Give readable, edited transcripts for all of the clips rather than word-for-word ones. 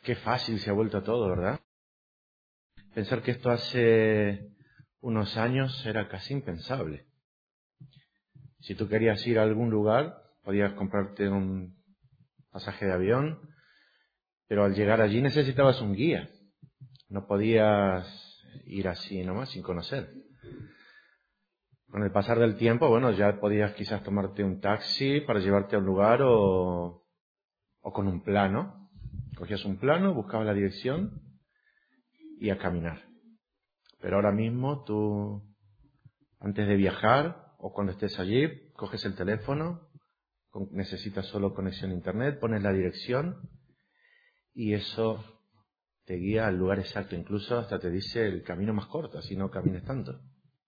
Qué fácil se ha vuelto todo, ¿verdad? Pensar que esto hace unos años era casi impensable. Si tú querías ir a algún lugar, podías comprarte un pasaje de avión, pero al llegar allí necesitabas un guía. No podías ir así nomás, sin conocer. Con el pasar del tiempo, bueno, ya podías quizás tomarte un taxi para llevarte a un lugar o con un plano. Cogías un plano, buscabas la dirección y a caminar. Pero ahora mismo tú, antes de viajar o cuando estés allí, coges el teléfono, necesitas solo conexión a internet, pones la dirección y eso te guía al lugar exacto. Incluso hasta te dice el camino más corto, así no camines tanto.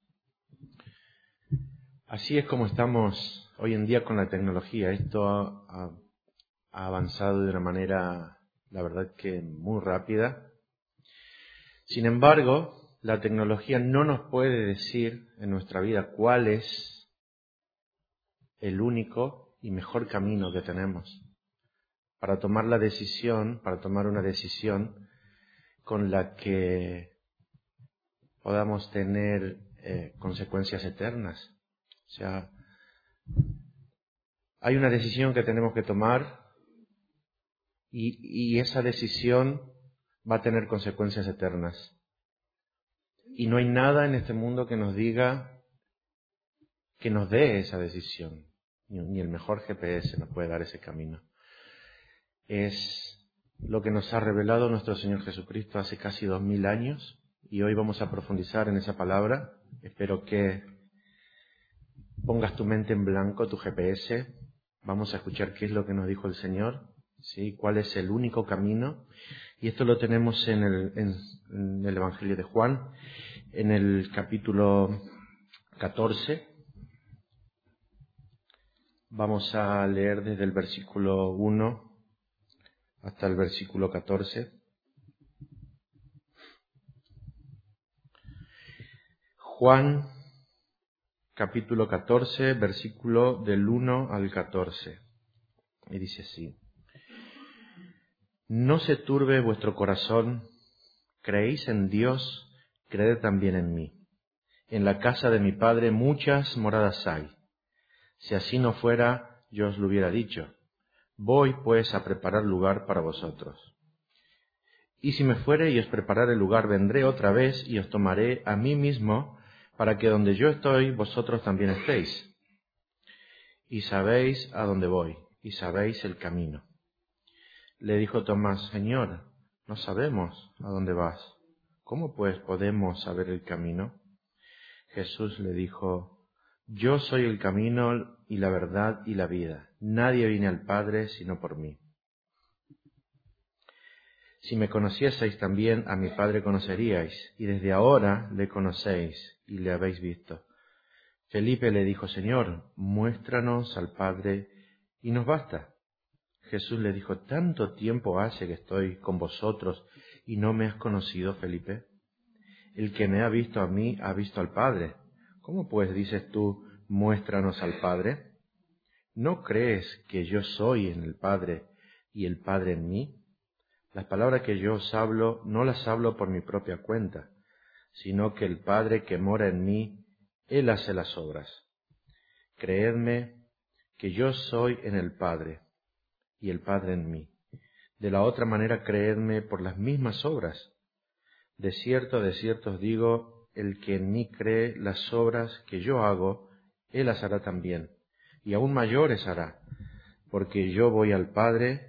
Así es como estamos hoy en día con la tecnología. Esto ha avanzado de una manera, la verdad que muy rápida. Sin embargo, la tecnología no nos puede decir en nuestra vida cuál es el único y mejor camino que tenemos para tomar una decisión con la que podamos tener consecuencias eternas. O sea, hay una decisión que tenemos que tomar y esa decisión va a tener consecuencias eternas. Y no hay nada en este mundo que nos diga, que nos dé esa decisión. Ni el mejor GPS nos puede dar ese camino. Es lo que nos ha revelado nuestro Señor Jesucristo hace casi 2000 años y hoy vamos a profundizar en esa palabra. Espero que pongas tu mente en blanco, tu GPS. Vamos a escuchar qué es lo que nos dijo el Señor, ¿sí? Cuál es el único camino. Y esto lo tenemos en el Evangelio de Juan, en el capítulo 14. Vamos a leer desde el versículo 1 hasta el versículo 14. Juan, capítulo 14, versículo del 1 al 14. Y dice así: No se turbe vuestro corazón, creéis en Dios, creed también en mí. En la casa de mi Padre muchas moradas hay. Si así no fuera, yo os lo hubiera dicho. Voy pues a preparar lugar para vosotros. Y si me fuere y os preparare lugar, vendré otra vez y os tomaré a mí mismo, para que donde yo estoy, vosotros también estéis. Y sabéis a dónde voy, y sabéis el camino. Le dijo Tomás: Señor, no sabemos a dónde vas. ¿Cómo pues podemos saber el camino? Jesús le dijo: Yo soy el camino y la verdad y la vida. Nadie viene al Padre sino por mí. Si me conocieseis también, a mi Padre conoceríais, y desde ahora le conocéis y le habéis visto. Felipe le dijo: Señor, muéstranos al Padre y nos basta. Jesús le dijo: ¿Tanto tiempo hace que estoy con vosotros y no me has conocido, Felipe? El que me ha visto a mí ha visto al Padre. ¿Cómo pues dices tú, muéstranos al Padre? ¿No crees que yo soy en el Padre y el Padre en mí? Las palabras que yo os hablo, no las hablo por mi propia cuenta, sino que el Padre que mora en mí, Él hace las obras. Creedme que yo soy en el Padre y el Padre en mí. De la otra manera, creedme por las mismas obras. De cierto os digo, el que en mí cree las obras que yo hago, Él las hará también, y aún mayores hará, porque yo voy al Padre.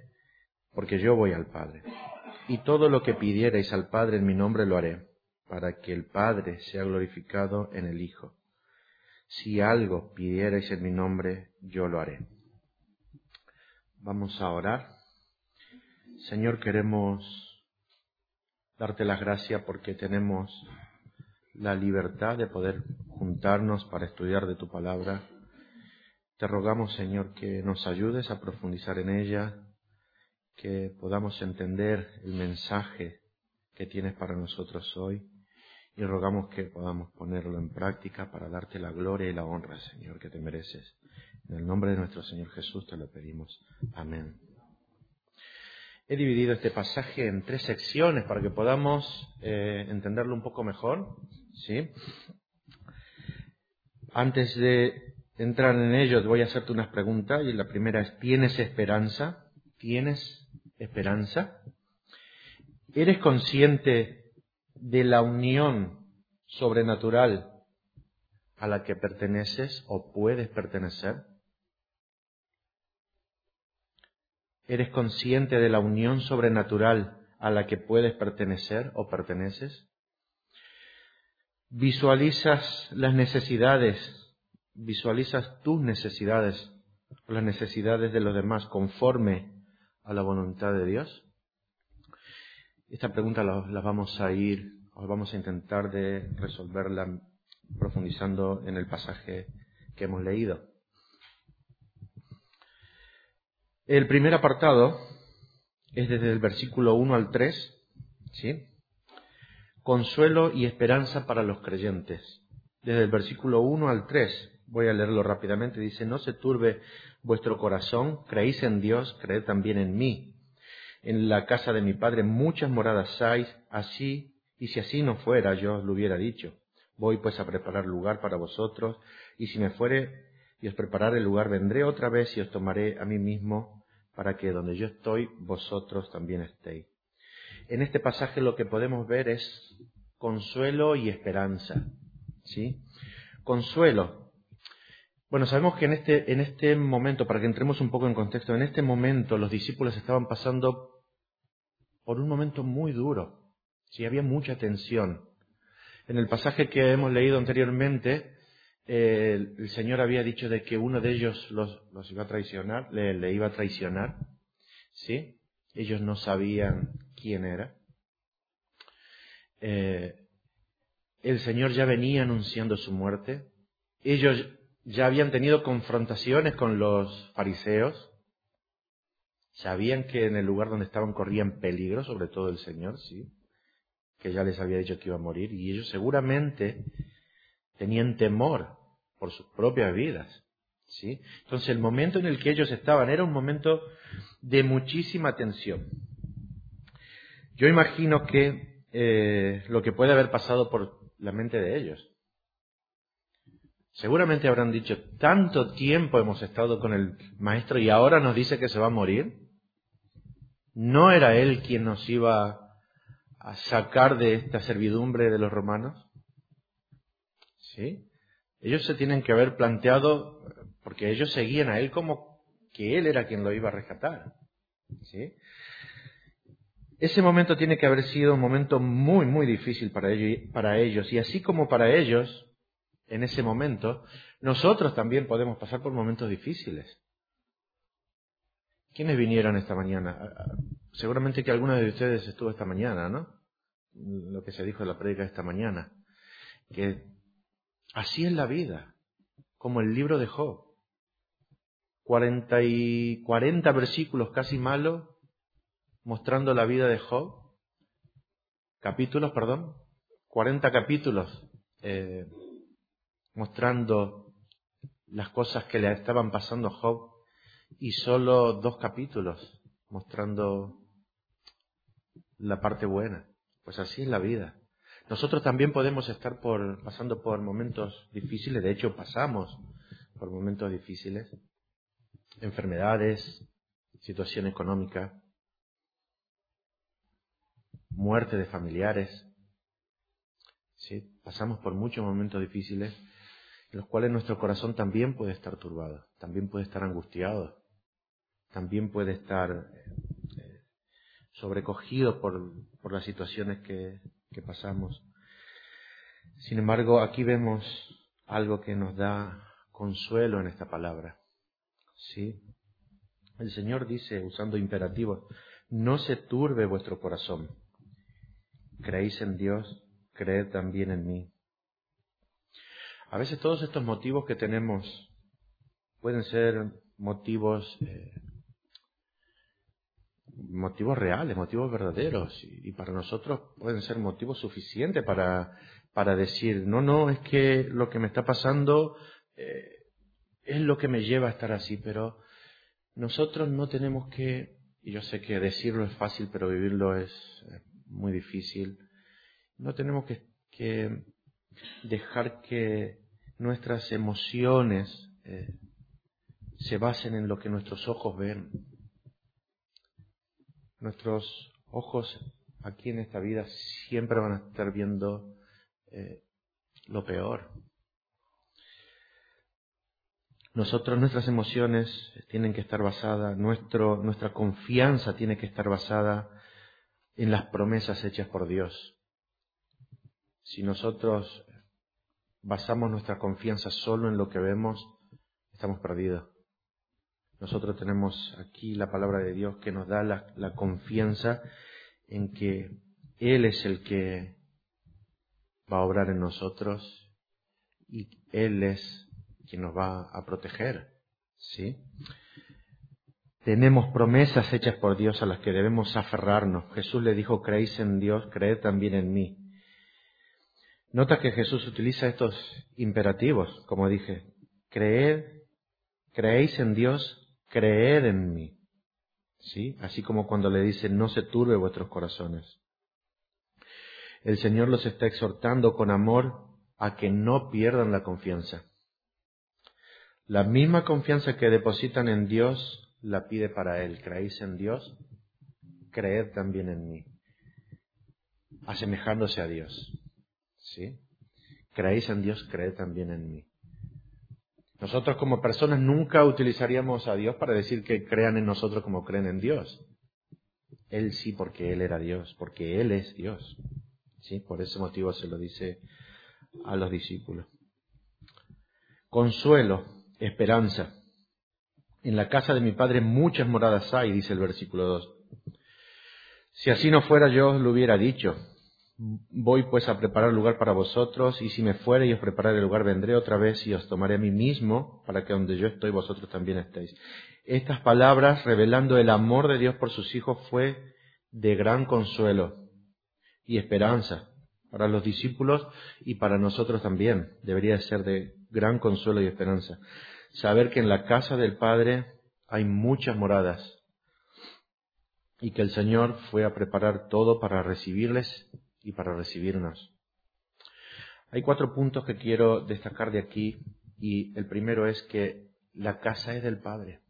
Y todo lo que pidiereis al Padre en mi nombre lo haré, para que el Padre sea glorificado en el Hijo. Si algo pidiereis en mi nombre, yo lo haré. Vamos a orar. Señor, queremos darte las gracias porque tenemos la libertad de poder juntarnos para estudiar de tu palabra. Te rogamos, Señor, que nos ayudes a profundizar en ella, que podamos entender el mensaje que tienes para nosotros hoy y rogamos que podamos ponerlo en práctica para darte la gloria y la honra, Señor, que te mereces. En el nombre de nuestro Señor Jesús te lo pedimos. Amén. He dividido este pasaje en 3 secciones para que podamos entenderlo un poco mejor, ¿sí? Antes de entrar en ello, voy a hacerte unas preguntas, y la primera es, ¿tienes esperanza? ¿Tienes esperanza? ¿Eres consciente de la unión sobrenatural a la que perteneces o puedes pertenecer? ¿Eres consciente de la unión sobrenatural a la que puedes pertenecer o perteneces? ¿Visualizas las necesidades? ¿Visualizas tus necesidades o las necesidades de los demás conforme a la voluntad de Dios? Esta pregunta la vamos a intentar de resolverla profundizando en el pasaje que hemos leído. El primer apartado es desde el versículo 1 al 3, ¿sí? Consuelo y esperanza para los creyentes. Desde el versículo 1 al 3, voy a leerlo rápidamente, dice, no se turbe vuestro corazón, creéis en Dios, creed también en mí. En la casa de mi Padre muchas moradas hay, así, y si así no fuera, yo os lo hubiera dicho. Voy pues a preparar lugar para vosotros, y si me fuere y os preparare el lugar, vendré otra vez y os tomaré a mí mismo, para que donde yo estoy, vosotros también estéis. En este pasaje lo que podemos ver es consuelo y esperanza, ¿sí? Consuelo. Bueno, sabemos que en este momento, para que entremos un poco en contexto, en este momento los discípulos estaban pasando por un momento muy duro, ¿sí? Había mucha tensión. En el pasaje que hemos leído anteriormente, el Señor había dicho de que uno de ellos los iba a traicionar, le iba a traicionar, ¿sí? Ellos no sabían quién era. El Señor ya venía anunciando su muerte. Ellos ya habían tenido confrontaciones con los fariseos. Sabían que en el lugar donde estaban corrían peligro, sobre todo el Señor, ¿sí? Que ya les había dicho que iba a morir. Y ellos seguramente tenían temor por sus propias vidas, ¿sí? Entonces el momento en el que ellos estaban era un momento de muchísima tensión. Yo imagino que lo que puede haber pasado por la mente de ellos. Seguramente habrán dicho, tanto tiempo hemos estado con el Maestro y ahora nos dice que se va a morir. ¿No era Él quien nos iba a sacar de esta servidumbre de los romanos? ¿Sí? Ellos se tienen que haber planteado, porque ellos seguían a Él como que Él era quien lo iba a rescatar. ¿Sí? Ese momento tiene que haber sido un momento muy, muy difícil para ellos. Y así como para ellos, en ese momento, nosotros también podemos pasar por momentos difíciles. ¿Quiénes vinieron esta mañana? Seguramente que alguno de ustedes estuvo esta mañana, ¿no? Lo que se dijo en la prédica de esta mañana. Que así es la vida, como el libro de Job. 40 versículos casi malos, mostrando la vida de Job. 40 capítulos mostrando las cosas que le estaban pasando a Job y solo 2 capítulos mostrando la parte buena. Pues así es la vida. Nosotros también podemos estar pasando por momentos difíciles, de hecho pasamos por momentos difíciles, enfermedades, situación económica, muerte de familiares. ¿Sí? Pasamos por muchos momentos difíciles en los cuales nuestro corazón también puede estar turbado, también puede estar angustiado, también puede estar sobrecogido por las situaciones que pasamos. Sin embargo, aquí vemos algo que nos da consuelo en esta palabra. ¿Sí? El Señor dice, usando imperativos, no se turbe vuestro corazón. Creéis en Dios, creed también en mí. A veces todos estos motivos que tenemos pueden ser motivos reales, motivos verdaderos, y para nosotros pueden ser motivos suficientes para decir, no, es que lo que me está pasando es lo que me lleva a estar así, pero nosotros no tenemos que Y yo sé que decirlo es fácil, pero vivirlo es muy difícil. No tenemos que dejar que nuestras emociones se basen en lo que nuestros ojos ven. Nuestros ojos aquí en esta vida siempre van a estar viendo lo peor. Nuestras emociones tienen que estar basadas, nuestra confianza tiene que estar basada en las promesas hechas por Dios. Si nosotros basamos nuestra confianza solo en lo que vemos, estamos perdidos. Nosotros tenemos aquí la palabra de Dios que nos da la confianza en que Él es el que va a obrar en nosotros y Él es quien nos va a proteger, ¿sí? Tenemos promesas hechas por Dios a las que debemos aferrarnos. Jesús le dijo, creéis en Dios, creed también en mí. Nota que Jesús utiliza estos imperativos, como dije, creéis en Dios, creed en mí. ¿Sí? Así como cuando le dice, no se turbe vuestros corazones. El Señor los está exhortando con amor a que no pierdan la confianza. La misma confianza que depositan en Dios la pide para Él. ¿Creéis en Dios? Creed también en mí. Asemejándose a Dios. ¿Sí? Creéis en Dios, creed también en mí. Nosotros como personas nunca utilizaríamos a Dios para decir que crean en nosotros como creen en Dios. Él sí, porque Él era Dios, porque Él es Dios. ¿Sí? Por ese motivo se lo dice a los discípulos. Consuelo, esperanza. En la casa de mi Padre muchas moradas hay, dice el versículo 2. Si así no fuera, yo os lo hubiera dicho. Voy pues a preparar lugar para vosotros, y si me fuere y os prepararé el lugar, vendré otra vez y os tomaré a mí mismo, para que donde yo estoy vosotros también estéis. Estas palabras, revelando el amor de Dios por sus hijos, fue de gran consuelo y esperanza para los discípulos y para nosotros también. Debería ser de gran consuelo y esperanza. Saber que en la casa del Padre hay muchas moradas y que el Señor fue a preparar todo para recibirles y para recibirnos. Hay 4 puntos que quiero destacar de aquí, y el primero es que la casa es del Padre.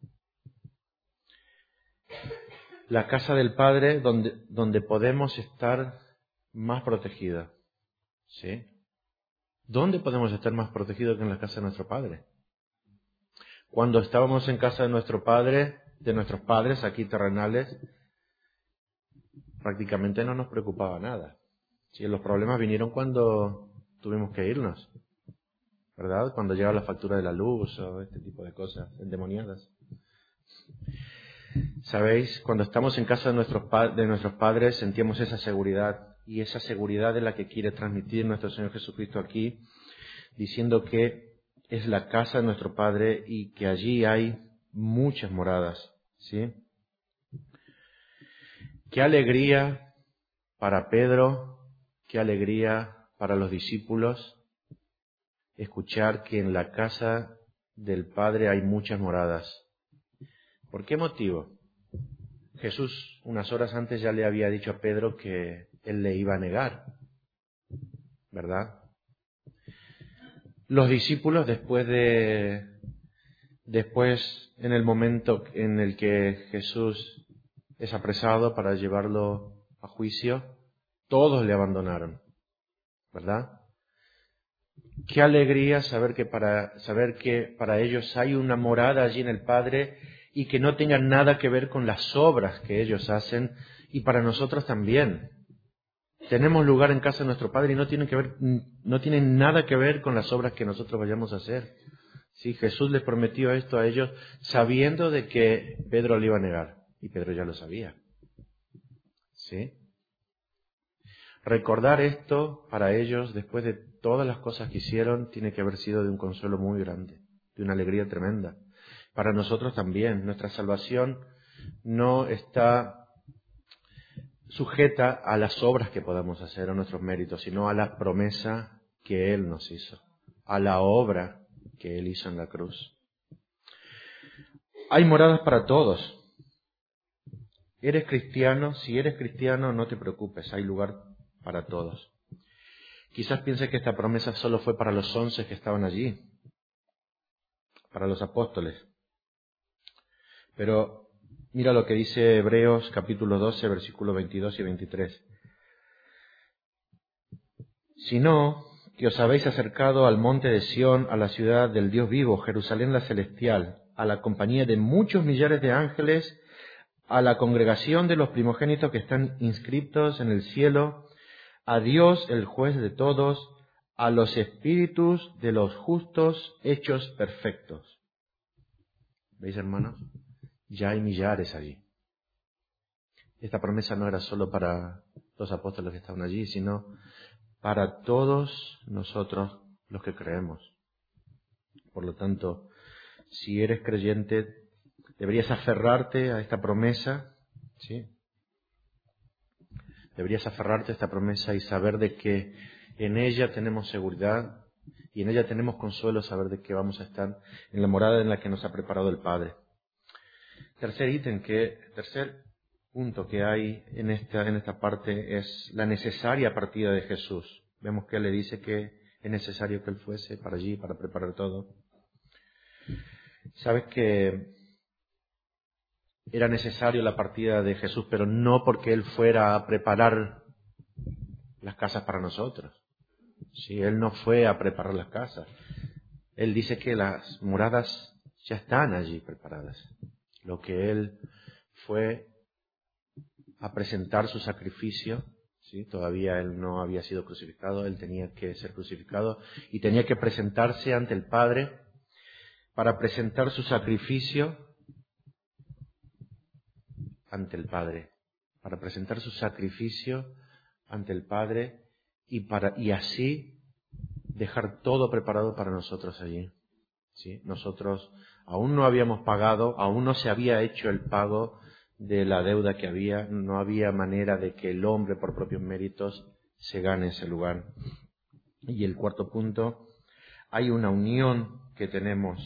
La casa del Padre donde podemos estar más protegidos. ¿Sí? ¿Dónde podemos estar más protegidos que en la casa de nuestro Padre? Cuando estábamos en casa de nuestro Padre, de nuestros padres aquí terrenales, prácticamente no nos preocupaba nada. Sí, los problemas vinieron cuando tuvimos que irnos, ¿verdad? Cuando llega la factura de la luz o este tipo de cosas endemoniadas. ¿Sabéis? Cuando estamos en casa de nuestros padres sentimos esa seguridad, y esa seguridad es la que quiere transmitir nuestro Señor Jesucristo aquí, diciendo que es la casa de nuestro Padre y que allí hay muchas moradas, ¿sí? Qué alegría para Pedro, qué alegría para los discípulos escuchar que en la casa del Padre hay muchas moradas. ¿Por qué motivo? Jesús unas horas antes ya le había dicho a Pedro que él le iba a negar, ¿verdad? Los discípulos después en el momento en el que Jesús es apresado para llevarlo a juicio, todos le abandonaron, ¿verdad? Qué alegría saber que para ellos hay una morada allí en el Padre y que no tenga nada que ver con las obras que ellos hacen, y para nosotros también. Tenemos lugar en casa de nuestro Padre y no tienen nada que ver con las obras que nosotros vayamos a hacer. Sí, Jesús les prometió esto a ellos sabiendo de que Pedro le iba a negar, y Pedro ya lo sabía. ¿Sí? Recordar esto para ellos, después de todas las cosas que hicieron, tiene que haber sido de un consuelo muy grande, de una alegría tremenda. Para nosotros también, nuestra salvación no está sujeta a las obras que podamos hacer, a nuestros méritos, sino a la promesa que Él nos hizo, a la obra que Él hizo en la cruz. Hay moradas para todos. ¿Eres cristiano? Si eres cristiano, no te preocupes, hay lugar para todos. Quizás piense que esta promesa solo fue para los 11 que estaban allí, para los apóstoles. Pero mira lo que dice Hebreos capítulo 12, versículos 22 y 23. Sino que os habéis acercado al monte de Sión, a la ciudad del Dios vivo, Jerusalén la celestial, a la compañía de muchos millares de ángeles, a la congregación de los primogénitos que están inscriptos en el cielo, a Dios el juez de todos, a los espíritus de los justos hechos perfectos. ¿Veis, hermanos? Ya hay millares allí. Esta promesa no era solo para los apóstoles que estaban allí, sino para todos nosotros los que creemos. Por lo tanto, si eres creyente, deberías aferrarte a esta promesa, ¿sí? Deberías aferrarte a esta promesa y saber de que en ella tenemos seguridad y en ella tenemos consuelo, saber de que vamos a estar en la morada en la que nos ha preparado el Padre. Tercer punto que hay en esta parte es la necesaria partida de Jesús. Vemos que Él le dice que es necesario que Él fuese para allí, para preparar todo. Sabes que era necesario la partida de Jesús, pero no porque Él fuera a preparar las casas para nosotros. Sí, Él no fue a preparar las casas. Él dice que las moradas ya están allí preparadas. Lo que Él fue a presentar su sacrificio, ¿sí? Todavía Él no había sido crucificado, Él tenía que ser crucificado y tenía que presentarse ante el Padre para presentar su sacrificio ante el Padre, para presentar su sacrificio ante el Padre y así dejar todo preparado para nosotros allí. ¿Sí? Nosotros aún no habíamos pagado, aún no se había hecho el pago de la deuda que había, no había manera de que el hombre por propios méritos se gane ese lugar. Y el cuarto punto, hay una unión que tenemos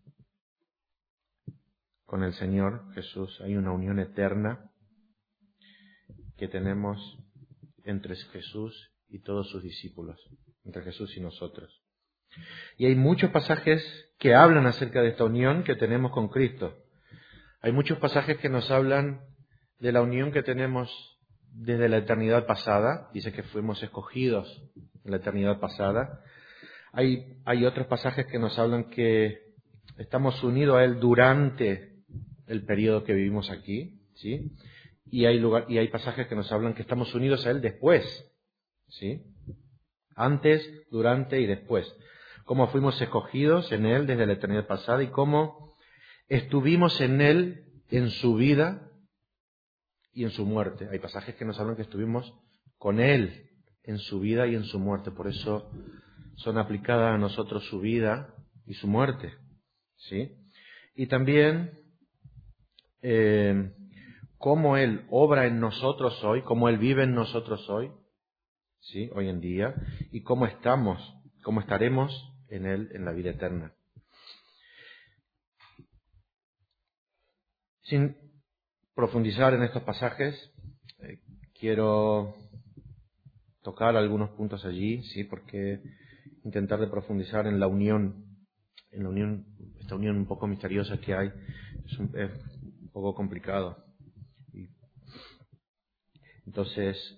con el Señor Jesús, hay una unión eterna que tenemos entre Jesús y todos sus discípulos, entre Jesús y nosotros. Y hay muchos pasajes que hablan acerca de esta unión que tenemos con Cristo. Hay muchos pasajes que nos hablan de la unión que tenemos desde la eternidad pasada. Dice que fuimos escogidos en la eternidad pasada. Hay otros pasajes que nos hablan que estamos unidos a Él durante el periodo que vivimos aquí, ¿sí? Y hay pasajes que nos hablan que estamos unidos a Él después, ¿sí? Antes, durante y después. Cómo fuimos escogidos en Él desde la eternidad pasada y cómo estuvimos en Él en su vida y en su muerte. Hay pasajes que nos hablan que estuvimos con Él en su vida y en su muerte. Por eso son aplicadas a nosotros su vida y su muerte, ¿sí? Y también cómo Él obra en nosotros hoy, cómo Él vive en nosotros hoy, ¿sí? Hoy en día, y cómo estaremos en Él en la vida eterna. Sin profundizar en estos pasajes, quiero tocar algunos puntos allí, sí, porque intentar de profundizar en la unión, esta unión un poco misteriosa que hay, es un poco complicado. Entonces,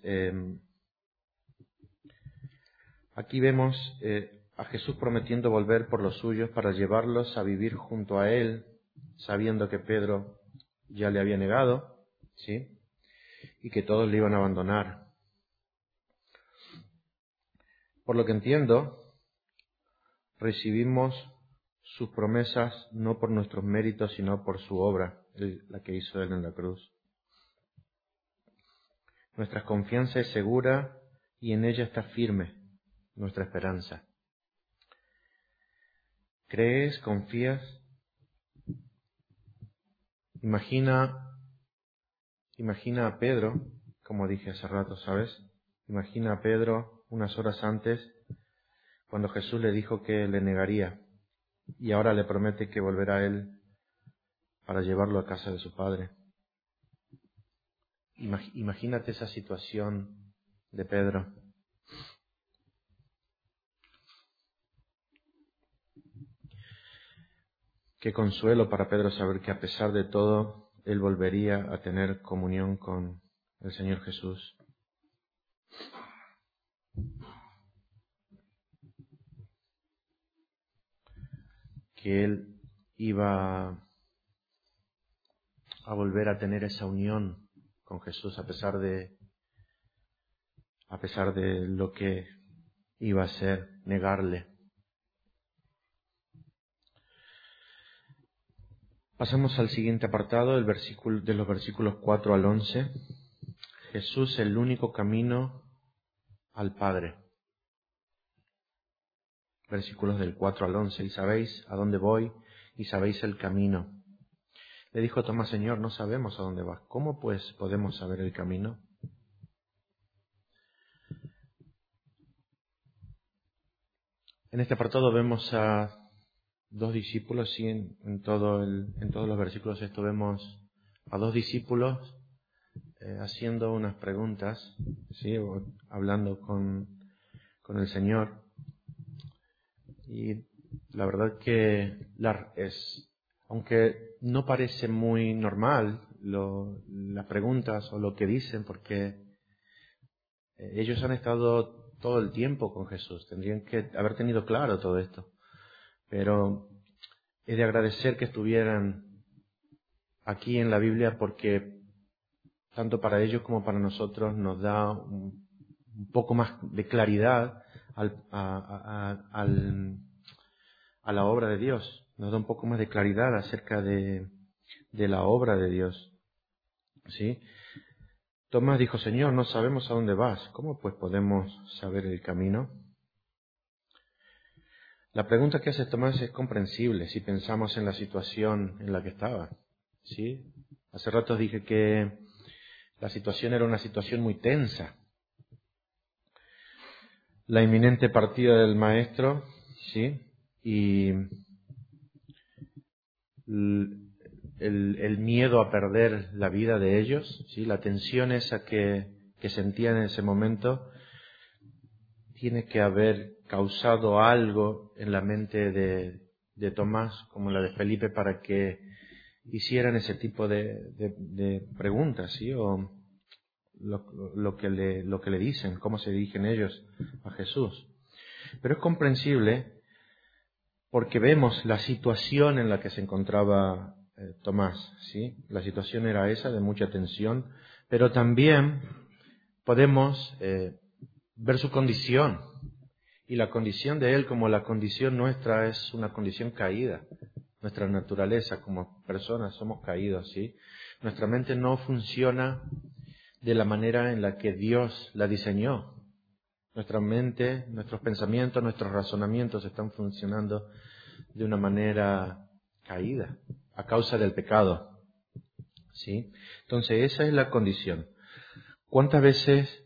aquí vemos a Jesús prometiendo volver por los suyos para llevarlos a vivir junto a Él, sabiendo que Pedro ya le había negado, ¿sí? Y que todos le iban a abandonar. Por lo que entiendo, recibimos sus promesas no por nuestros méritos, sino por su obra, la que hizo Él en la cruz. Nuestra confianza es segura y en ella está firme nuestra esperanza. ¿Crees? ¿Confías? Imagina a Pedro, como dije hace rato, ¿sabes? Imagina a Pedro unas horas antes, cuando Jesús le dijo que le negaría, y ahora le promete que volverá a él para llevarlo a casa de su padre. Imagínate esa situación de Pedro. Qué consuelo para Pedro saber que a pesar de todo, él volvería a tener comunión con el Señor Jesús. Que él iba a volver a tener esa unión con Jesús a pesar de lo que iba a ser negarle. Pasamos al siguiente apartado, de los versículos 4 al 11. Jesús, el único camino al Padre. Versículos del 4 al 11. Y sabéis a dónde voy y sabéis el camino. Le dijo Tomás: Señor, no sabemos a dónde vas. ¿Cómo pues podemos saber el camino? En este apartado vemos a dos discípulos, sí, en todos los versículos esto vemos a dos discípulos haciendo unas preguntas, sí, o hablando con el Señor. Y la verdad que aunque no parece muy normal las preguntas o lo que dicen, porque ellos han estado todo el tiempo con Jesús, tendrían que haber tenido claro todo esto. Pero he de agradecer que estuvieran aquí en la Biblia, porque tanto para ellos como para nosotros nos da un poco más de claridad a la obra de Dios. Nos da un poco más de claridad acerca de la obra de Dios. ¿Sí? Tomás dijo: Señor, no sabemos a dónde vas. ¿Cómo pues podemos saber el camino? La pregunta que hace Tomás es comprensible si pensamos en la situación en la que estaba. ¿Sí? Hace rato dije que la situación era una situación muy tensa. La inminente partida del maestro, ¿sí? Y el miedo a perder la vida de ellos, ¿sí? La tensión esa que sentían en ese momento tiene que haber causado algo en la mente de Tomás, como la de Felipe, para que hicieran ese tipo de preguntas, ¿sí? O lo que le dicen, cómo se dirigen ellos a Jesús. Pero es comprensible porque vemos la situación en la que se encontraba Tomás, ¿sí? La situación era esa, de mucha tensión, pero también podemos ver su condición. Y la condición de él, como la condición nuestra, es una condición caída. Nuestra naturaleza como personas somos caídos, ¿sí? Nuestra mente no funciona de la manera en la que Dios la diseñó. Nuestra mente, nuestros pensamientos, nuestros razonamientos están funcionando de una manera caída a causa del pecado, ¿sí? Entonces esa es la condición. ¿Cuántas veces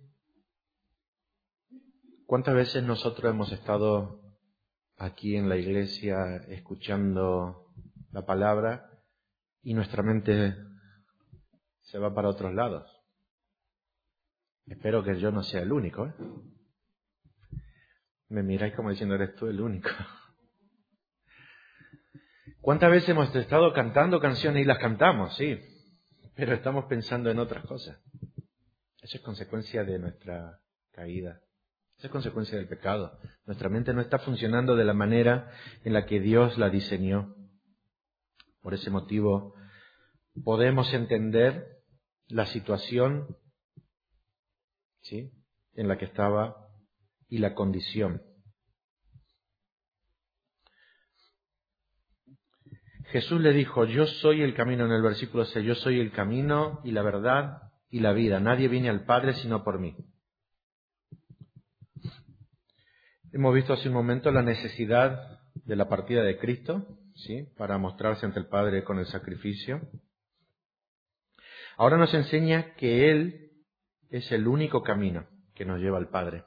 nosotros hemos estado aquí en la iglesia escuchando la palabra y nuestra mente se va para otros lados? Espero que yo no sea el único, ¿eh? Me miráis como diciendo: eres tú el único. ¿Cuántas veces hemos estado cantando canciones y las cantamos? Sí, pero estamos pensando en otras cosas. Eso es consecuencia de nuestra caída. Eso es consecuencia del pecado. Nuestra mente no está funcionando de la manera en la que Dios la diseñó. Por ese motivo, podemos entender la situación, ¿sí?, en la que estaba y la condición. Jesús le dijo: yo soy el camino, en el versículo 6, yo soy el camino y la verdad y la vida. Nadie viene al Padre sino por mí. Hemos visto hace un momento la necesidad de la partida de Cristo, ¿sí?, para mostrarse ante el Padre con el sacrificio. Ahora nos enseña que Él es el único camino que nos lleva al Padre.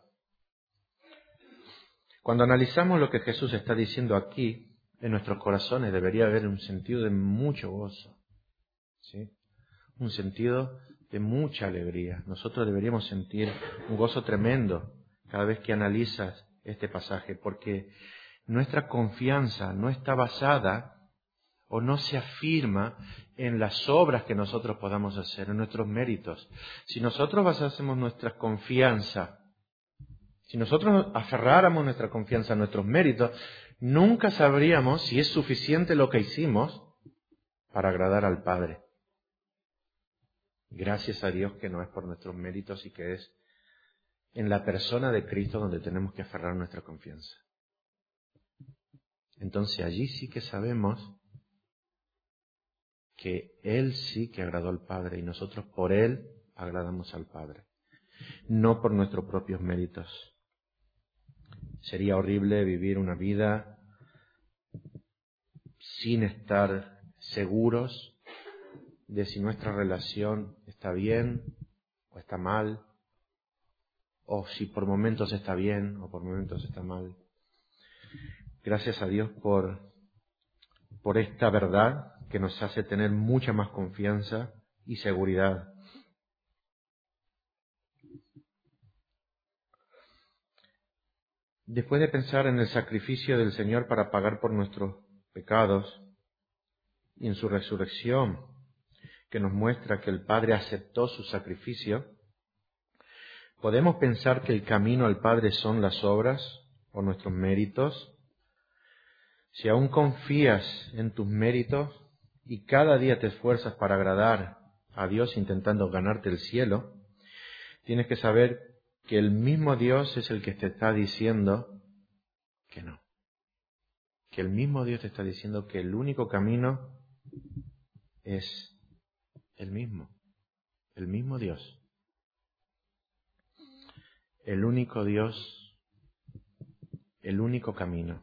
Cuando analizamos lo que Jesús está diciendo aquí, en nuestros corazones debería haber un sentido de mucho gozo, ¿sí?, un sentido de mucha alegría. Nosotros deberíamos sentir un gozo tremendo cada vez que analizas este pasaje, porque nuestra confianza no está basada o no se afirma en las obras que nosotros podamos hacer, en nuestros méritos. Si nosotros basásemos nuestra confianza, si nosotros aferráramos nuestra confianza a nuestros méritos, nunca sabríamos si es suficiente lo que hicimos para agradar al Padre. Gracias a Dios que no es por nuestros méritos y que es en la persona de Cristo donde tenemos que aferrar nuestra confianza. Entonces allí sí que sabemos que Él sí que agradó al Padre y nosotros por Él agradamos al Padre, no por nuestros propios méritos. Sería horrible vivir una vida sin estar seguros de si nuestra relación está bien o está mal, o si por momentos está bien o por momentos está mal. Gracias a Dios por esta verdad que nos hace tener mucha más confianza y seguridad. Después de pensar en el sacrificio del Señor para pagar por nuestros pecados y en su resurrección, que nos muestra que el Padre aceptó su sacrificio, podemos pensar que el camino al Padre son las obras o nuestros méritos. Si aún confías en tus méritos y cada día te esfuerzas para agradar a Dios intentando ganarte el cielo, tienes que saber que el mismo Dios es el que te está diciendo que no. Que el mismo Dios te está diciendo que el único camino es el mismo Dios. El único Dios, el único camino.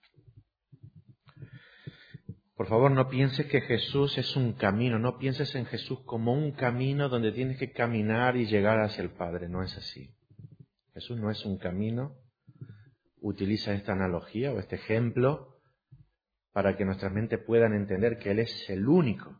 Por favor, no pienses que Jesús es un camino, no pienses en Jesús como un camino donde tienes que caminar y llegar hacia el Padre, no es así. Jesús no es un camino. Utiliza esta analogía o este ejemplo para que nuestra mente puedan entender que Él es el único.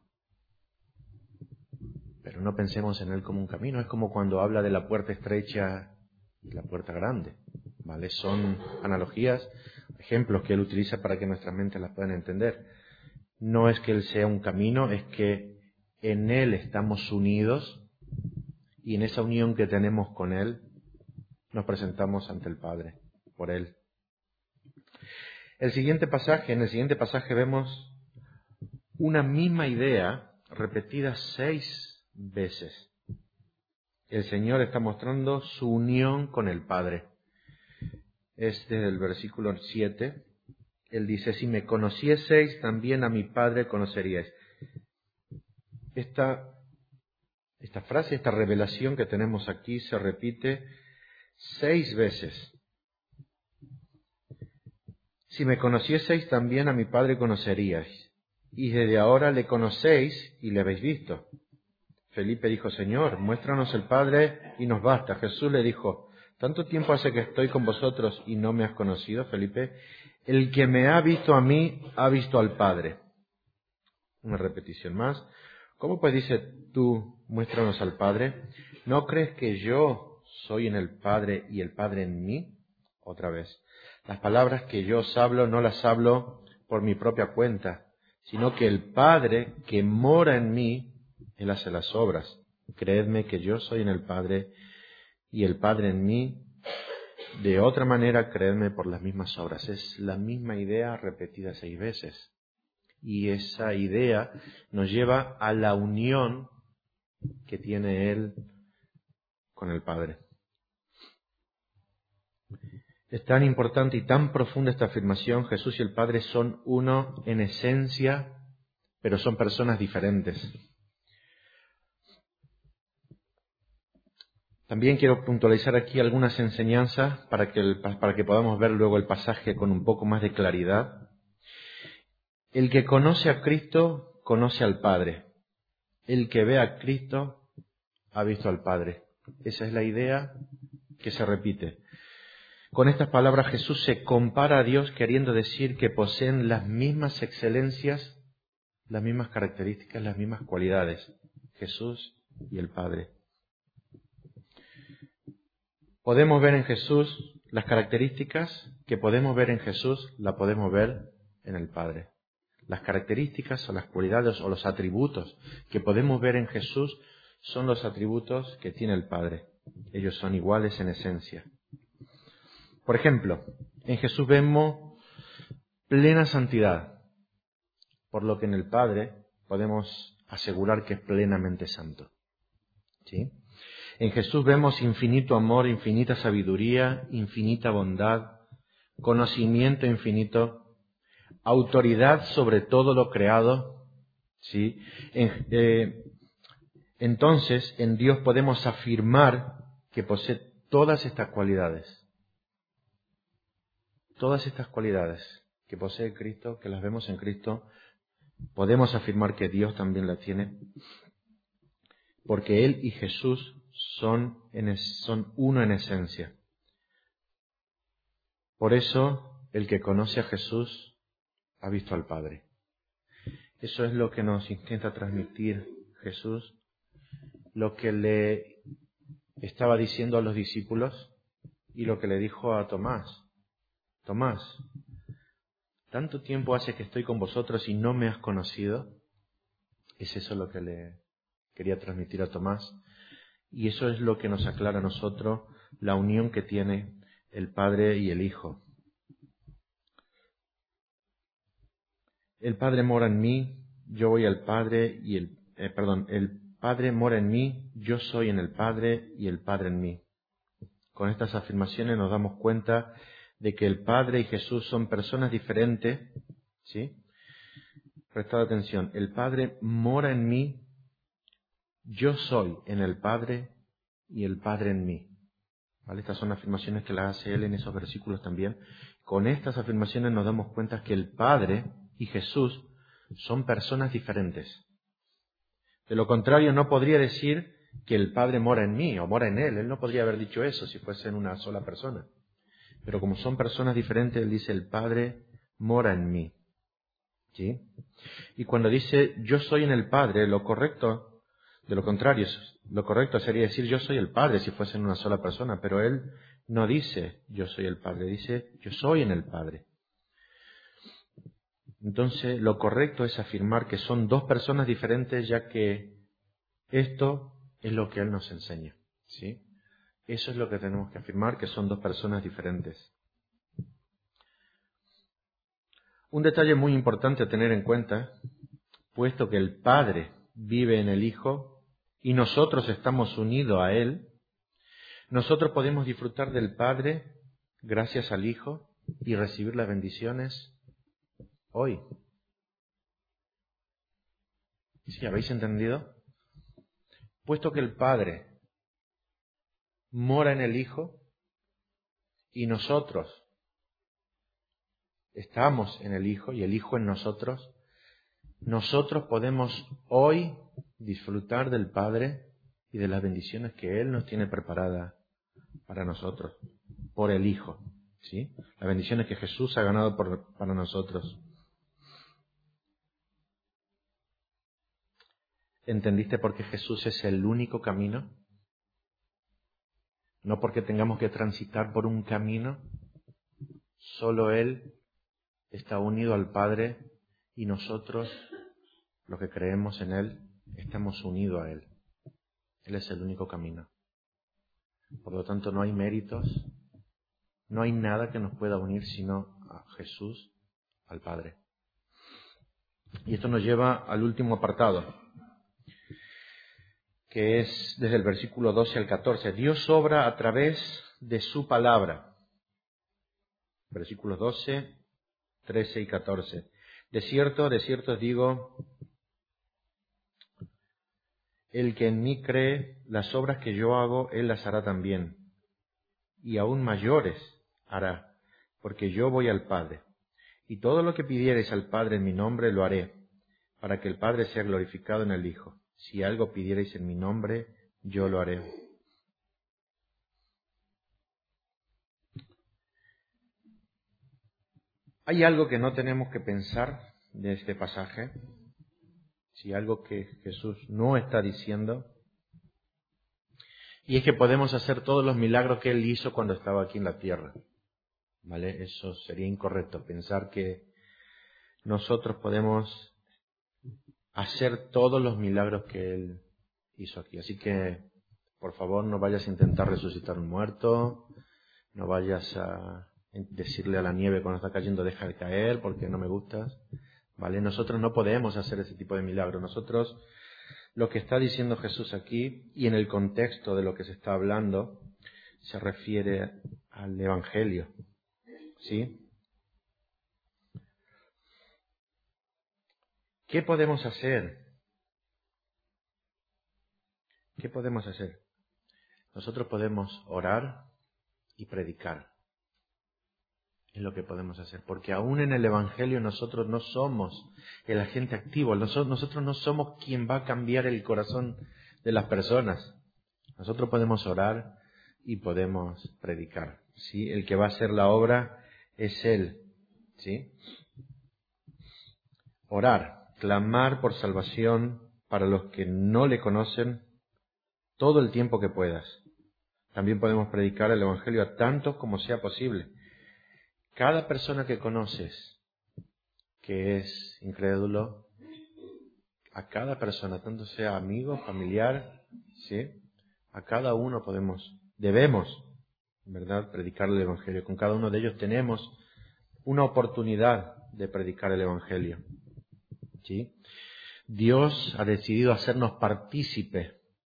Pero no pensemos en Él como un camino. Es como cuando habla de la puerta estrecha y la puerta grande, ¿vale? Son analogías, ejemplos que Él utiliza para que nuestra mente las puedan entender. No es que Él sea un camino, es que en Él estamos unidos y en esa unión que tenemos con Él nos presentamos ante el Padre por Él. En el siguiente pasaje vemos una misma idea repetida 6 veces. El Señor está mostrando su unión con el Padre. Es desde el versículo 7. Él dice, si me conocieseis, también a mi Padre conoceríais. Esta frase, esta revelación que tenemos aquí se repite 6 veces. Si me conocieseis, también a mi Padre conoceríais. Y desde ahora le conocéis y le habéis visto. Felipe dijo, Señor, muéstranos el Padre y nos basta. Jesús le dijo, ¿tanto tiempo hace que estoy con vosotros y no me has conocido, Felipe? El que me ha visto a mí, ha visto al Padre. Una repetición más. ¿Cómo pues dice tú, muéstranos al Padre? ¿No crees que yo soy en el Padre y el Padre en mí? Otra vez. Las palabras que yo os hablo no las hablo por mi propia cuenta, sino que el Padre que mora en mí, Él hace las obras. Creedme que yo soy en el Padre y el Padre en mí. De otra manera, creedme por las mismas obras. Es la misma idea repetida 6 veces. Y esa idea nos lleva a la unión que tiene Él con el Padre. Es tan importante y tan profunda esta afirmación. Jesús y el Padre son uno en esencia, pero son personas diferentes. También quiero puntualizar aquí algunas enseñanzas para que podamos ver luego el pasaje con un poco más de claridad. El que conoce a Cristo, conoce al Padre. El que ve a Cristo, ha visto al Padre. Esa es la idea que se repite. Con estas palabras Jesús se compara a Dios queriendo decir que poseen las mismas excelencias, las mismas características, las mismas cualidades. Jesús y el Padre. Podemos ver en Jesús las características que podemos ver en Jesús, las podemos ver en el Padre. Las características o las cualidades o los atributos que podemos ver en Jesús son los atributos que tiene el Padre. Ellos son iguales en esencia. Por ejemplo, en Jesús vemos plena santidad, por lo que en el Padre podemos asegurar que es plenamente santo. ¿Sí? En Jesús vemos infinito amor, infinita sabiduría, infinita bondad, conocimiento infinito, autoridad sobre todo lo creado. ¿Sí? Entonces, en Dios podemos afirmar que posee todas estas cualidades. Todas estas cualidades que posee Cristo, que las vemos en Cristo, podemos afirmar que Dios también las tiene, porque Él y Jesús son uno en esencia. Por eso, el que conoce a Jesús ha visto al Padre. Eso es lo que nos intenta transmitir Jesús, lo que le estaba diciendo a los discípulos y lo que le dijo a Tomás. Tomás, ¿tanto tiempo hace que estoy con vosotros y no me has conocido? Es eso lo que le quería transmitir a Tomás. Y eso es lo que nos aclara a nosotros la unión que tiene el Padre y el Hijo. El Padre mora en mí, yo voy al Padre y el Padre mora en mí, yo soy en el Padre y el Padre en mí. Con estas afirmaciones nos damos cuenta de que el Padre y Jesús son personas diferentes, ¿sí? Prestad atención, el Padre mora en mí, yo soy en el Padre y el Padre en mí. ¿Vale? Estas son afirmaciones que las hace Él en esos versículos también. Con estas afirmaciones nos damos cuenta que el Padre y Jesús son personas diferentes. De lo contrario, no podría decir que el Padre mora en mí o mora en Él. Él no podría haber dicho eso si fuesen una sola persona. Pero como son personas diferentes, Él dice, el Padre mora en mí. ¿Sí? Y cuando dice, yo soy en el Padre, lo correcto sería decir, yo soy el Padre si fuesen una sola persona. Pero Él no dice, yo soy el Padre, dice, yo soy en el Padre. Entonces, lo correcto es afirmar que son dos personas diferentes, ya que esto es lo que Él nos enseña. ¿Sí? Eso es lo que tenemos que afirmar, que son dos personas diferentes. Un detalle muy importante a tener en cuenta, puesto que el Padre vive en el Hijo y nosotros estamos unidos a Él, nosotros podemos disfrutar del Padre gracias al Hijo y recibir las bendiciones hoy. ¿Sí habéis entendido? Puesto que el Padre mora en el Hijo y nosotros estamos en el Hijo y el Hijo en nosotros, nosotros podemos hoy disfrutar del Padre y de las bendiciones que Él nos tiene preparadas para nosotros, por el Hijo, ¿sí? Las bendiciones que Jesús ha ganado para nosotros. ¿Entendiste por qué Jesús es el único camino? No porque tengamos que transitar por un camino, solo Él está unido al Padre y nosotros, los que creemos en Él, estamos unidos a Él. Él es el único camino. Por lo tanto, no hay méritos, no hay nada que nos pueda unir sino a Jesús, al Padre. Y esto nos lleva al último apartado, que es desde el versículo 12 al 14. Dios obra a través de su palabra. Versículos 12, 13 y 14. De cierto os digo, el que en mí cree, las obras que yo hago, él las hará también. Y aún mayores hará, porque yo voy al Padre. Y todo lo que pidiereis al Padre en mi nombre, lo haré, para que el Padre sea glorificado en el Hijo. Si algo pidiereis en mi nombre, yo lo haré. ¿Hay algo que no tenemos que pensar de este pasaje? Si algo que Jesús no está diciendo, Y es que podemos hacer todos los milagros que Él hizo cuando estaba aquí en la tierra. ¿Vale? Eso sería incorrecto, pensar que nosotros podemos hacer todos los milagros que Él hizo aquí. Así que, por favor, no vayas a intentar resucitar un muerto, no vayas a decirle a la nieve cuando está cayendo deja de caer porque no me gustas. ¿Vale? Nosotros no podemos hacer ese tipo de milagros. Nosotros, lo que está diciendo Jesús aquí, y en el contexto de lo que se está hablando, se refiere al Evangelio. ¿Sí? ¿Qué podemos hacer? ¿Qué podemos hacer? Nosotros podemos orar y predicar. Es lo que podemos hacer. Porque aún en el Evangelio nosotros no somos el agente activo. Nosotros no somos quien va a cambiar el corazón de las personas. Nosotros podemos orar y podemos predicar. ¿Sí? El que va a hacer la obra es Él. ¿Sí? Orar, clamar por salvación para los que no le conocen todo el tiempo que puedas. También podemos predicar el Evangelio a tantos como sea posible. Cada persona que conoces que es incrédulo, a cada persona, tanto sea amigo, familiar, ¿sí? A cada uno debemos, ¿verdad?, predicar el Evangelio. Con cada uno de ellos tenemos una oportunidad de predicar el Evangelio, ¿sí? Dios ha decidido hacernos partícipes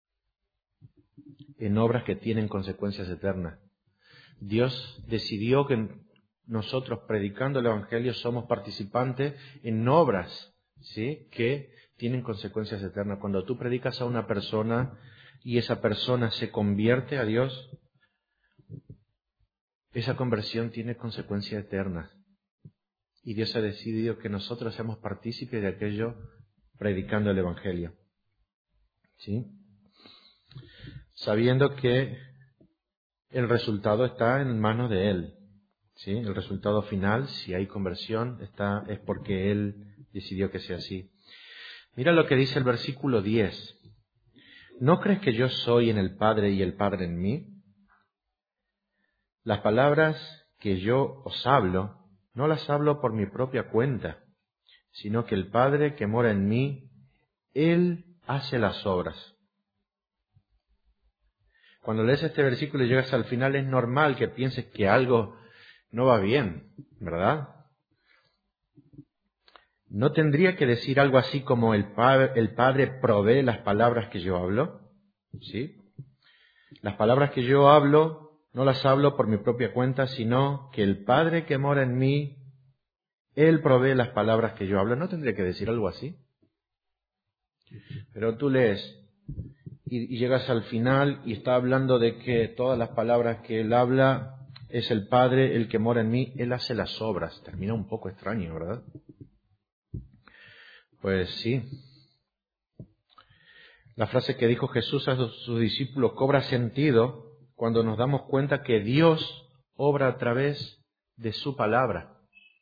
en obras que tienen consecuencias eternas. Dios decidió que nosotros, predicando el Evangelio, somos participantes en obras, ¿sí?, que tienen consecuencias eternas. Cuando tú predicas a una persona y esa persona se convierte a Dios, esa conversión tiene consecuencias eternas. Y Dios ha decidido que nosotros seamos partícipes de aquello predicando el Evangelio, ¿sí?, sabiendo que el resultado está en manos de Él. ¿Sí? El resultado final, si hay conversión, es porque Él decidió que sea así. Mira lo que dice el versículo 10. ¿No crees que yo soy en el Padre y el Padre en mí? Las palabras que yo os hablo, no las hablo por mi propia cuenta, sino que el Padre que mora en mí, Él hace las obras. Cuando lees este versículo y llegas al final, es normal que pienses que algo no va bien, ¿verdad? ¿No tendría que decir algo así como el Padre provee las palabras que yo hablo? ¿Sí? Las palabras que yo hablo no las hablo por mi propia cuenta, sino que el Padre que mora en mí, Él provee las palabras que yo hablo. ¿No tendría que decir algo así? Pero tú lees y llegas al final y está hablando de que todas las palabras que Él habla es el Padre, el que mora en mí, Él hace las obras. Termina un poco extraño, ¿verdad? Pues sí. La frase que dijo Jesús a sus discípulos cobra sentido cuando nos damos cuenta que Dios obra a través de su palabra.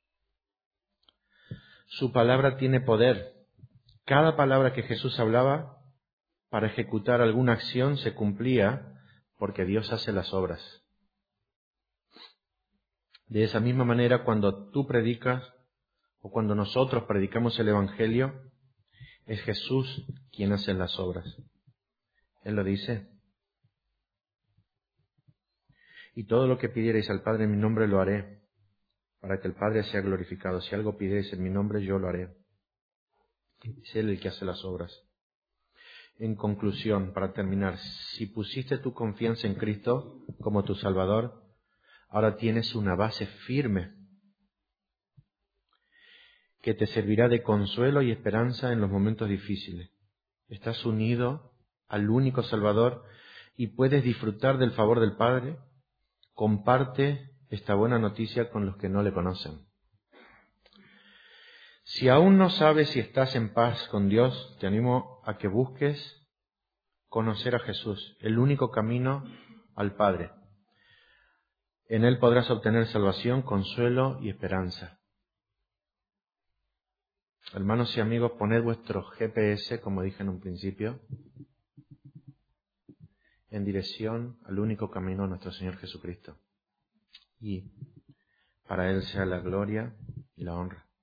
Su palabra tiene poder. Cada palabra que Jesús hablaba para ejecutar alguna acción se cumplía porque Dios hace las obras. De esa misma manera, cuando tú predicas o cuando nosotros predicamos el Evangelio, es Jesús quien hace las obras. Él lo dice. Y todo lo que pidierais al Padre en mi nombre lo haré, para que el Padre sea glorificado. Si algo pidierais en mi nombre, yo lo haré. Es Él el que hace las obras. En conclusión, para terminar, si pusiste tu confianza en Cristo como tu Salvador, ahora tienes una base firme que te servirá de consuelo y esperanza en los momentos difíciles. Estás unido al único Salvador y puedes disfrutar del favor del Padre. Comparte esta buena noticia con los que no le conocen. Si aún no sabes si estás en paz con Dios, te animo a que busques conocer a Jesús, el único camino al Padre. En Él podrás obtener salvación, consuelo y esperanza. Hermanos y amigos, poned vuestro GPS, como dije en un principio, en dirección al único camino, nuestro Señor Jesucristo. Y para Él sea la gloria y la honra